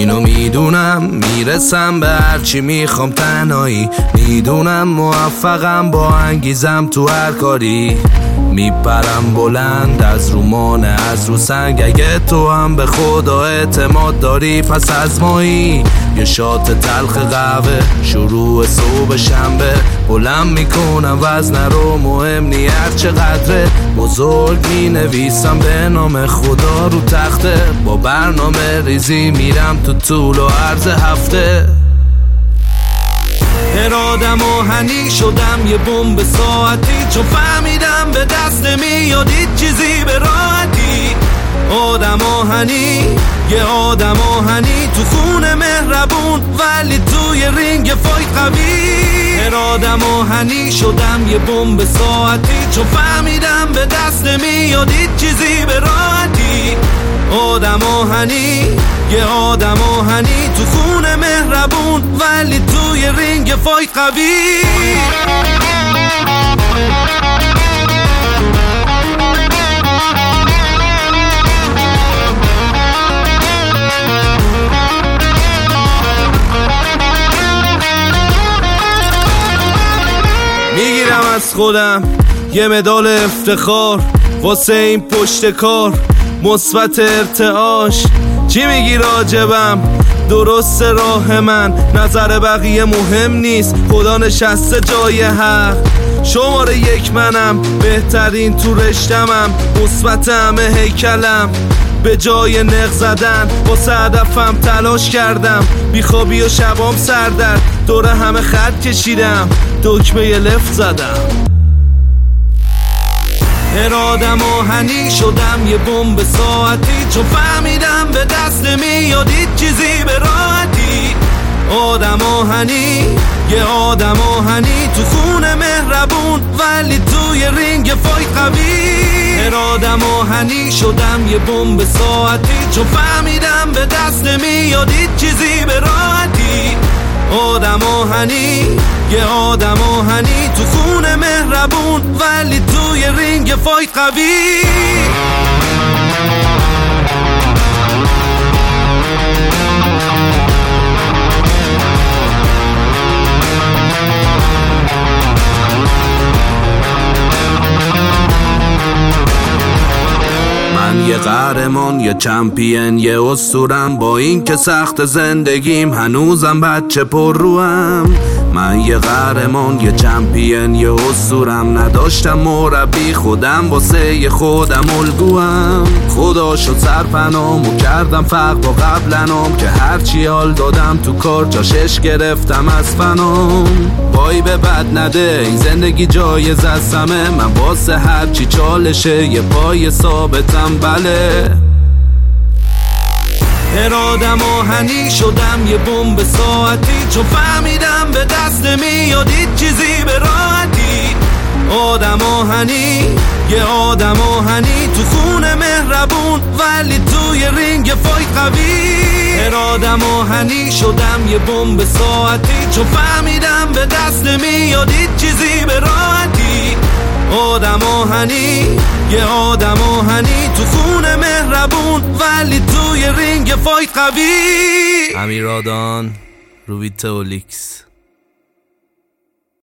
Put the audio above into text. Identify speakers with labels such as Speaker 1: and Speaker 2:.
Speaker 1: اینو میدونم میرسم به هرچی میخوام تنهایی، میدونم موفقم با انگیزم تو هر کاری، میپرم بلند از رو مانع از رو سنگ. اگه تو هم به خدا اعتماد داری پس از مایی یه شات تلخ قهوه شروع صبح شنبه، بلند میکنم وزنه رو مهم نی هرچقدره، بزرگ مینویسم به نام خدا رو تخته، با برنامه ریزی میرم تو طول و عرض هفته. ارادم آهنی شدم یه بمب ساعتی، چون فهمیدم به دست نمیاد هیچ چیزی به راحتی. آدم آهنی یه آدم آهنی تو خونه مهربون ولی توی رینگ فایت قوی. ارادم آهنی شدم یه بمب ساعتی، چون فهمیدم به دست نمیاد هیچ چیزی به راحتی. آدم آهنی یه آدم آهنی تو خونه مهربون ولی توی رینگ فایت قوی. میگیرم از خودم یه مدال افتخار واسه این پشت کار مثبت ارتعاش. چی میگی راجبم؟ درست راه من، نظر بقیه مهم نیست، خدا نشسته جای حق. شماره یک منم، بهترین تو رشتمم، مثبت همه هیکلم. به جای نق زدن واسه هدفم تلاش کردم، بیخوابی و شبام سردرد دور همه خط کشیدم، دکمه لفت زدم. ارادم آهنی شدم یه بمب ساعتی، چون فهمیدم به دست نمیاد هیچ چیزی به راحتی. آدم آهنی یه آدم آهنی تو خونه مهربون ولی توی رینگ فایت قوی. ارادم آهنی شدم یه بمب ساعتی، چون فهمیدم به دست نمیاد هیچ چیزی به راحتی. آدم آهنی یه آدم آهنی تو خونه مهربون ولی توی رینگ فایت قوی. یه قهرمان یه چمپین یه اسطورم، با این که سخت زندگیم هنوزم بچه پر روام. من یه قهرمان یه چمپین یه اسطورم، نداشتم مربی خودم واسه خودم الگوام. خدا شد سرپنامو کردم فقر با قبلنام، که هرچی حال دادم تو کار جاشش گرفتم از فنام. پای به بد نده این زندگی جایز از همه، من واسه هرچی چالشه یه پای ثابتم بله. ارادم آهنی شدم یه بمب ساعتی، چون فهمیدم به دست نمیاد هیچ چیزی به راحتی. آدم آهنی یه آدم آهنی تو خونه مهربون ولی توی رینگ فایت قوی. ارادم آهنی شدم یه بمب ساعتی، چون فهمیدم به دست نمیاد هیچ چیزی به راحتی. آدم آهنی یه آدم آهنی تو خونه مهربون ولی توی رینگ فایت قوی. امیرادان روی تولیکس.